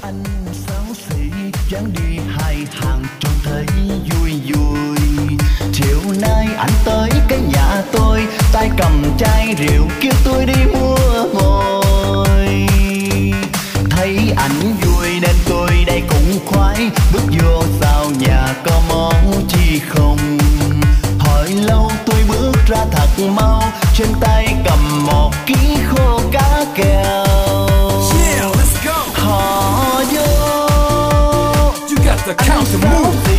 anh xấu xí dáng đi hai hàng trông thấy vui vui. Chiều nay anh tới cái nhà tôi, tay cầm chai rượu kêu tôi đi mua ngồi. Thấy anh vui nên tôi đây cũng khoái, bước vô sau nhà có món chi không. Hỏi lâu tôi bước ra thật mau, trên tay cầm một ký khô cá kèo. Yeah, let's go. Họ vô You got the count to move.